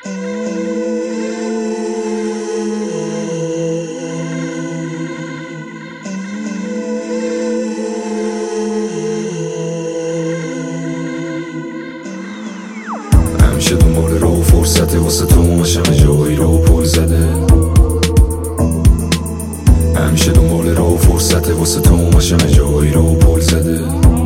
همیشه دنبال رو فرصته واسه تو ماشم جایی رو پل زده. همیشه دنبال رو فرصته واسه تو ماشم جایی رو پل زده.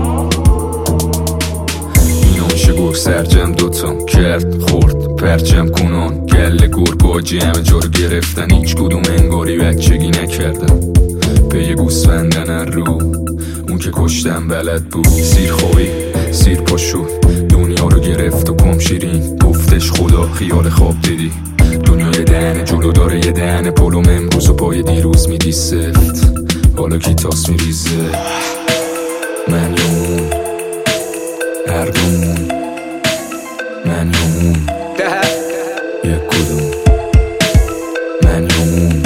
اینا میشه گفت سرجم دوتا کرد خورد پرچم کنان گله گرگاجی همه جا رو گرفتن هیچ کدوم انگاری بچگی نکردن. پی گوسفندن هر رو اون که کشتن بلد بود سیر خوابی سیر پا شد دنیا رو گرفت و کم شیرین گفتش خدا خیال خواب دیدی. دنیا یه دهن جلو داره یه دهن پلوم امروز و پای دیروز میدی سفت حالا کی تاس میریزه. من یا اون هر دومون من یا اون یک کدوم من یا اون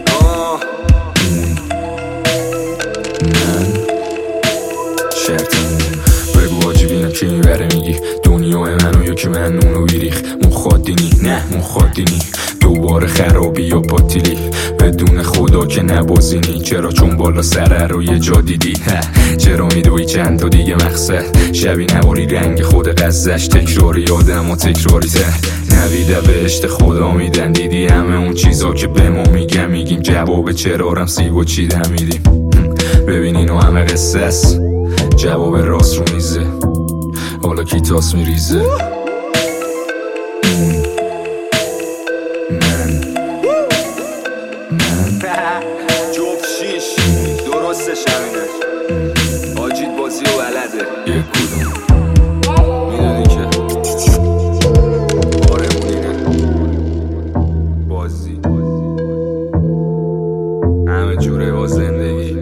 من شرطمون بگو آجی بینم که میبره میگی دنیای منو یا که من اونو بیریخ مخادینی نه مخادینی دوباره خرابی یا پاتیلی بدون خدا که نبازینی. چرا چون بالا سره رو یه جا دیدی چرا میدوی چند تا دیگه مقصد شبی نواری رنگ خود قزش تکراری آدم و تکراری تر نویده بهشت خدا میدن دیدی همه اون چیزا که به ما میگم میگیم جواب چرارم سیب و چیدم میدیم. ببین اینو همه قصه است جواب راست رو میزه حالا کی تاس میریزه. من جفت شیش درستش همینه آجید بازی و بلده یک کدوم میدونی که بارمونینه بازی همه جوره با زندگی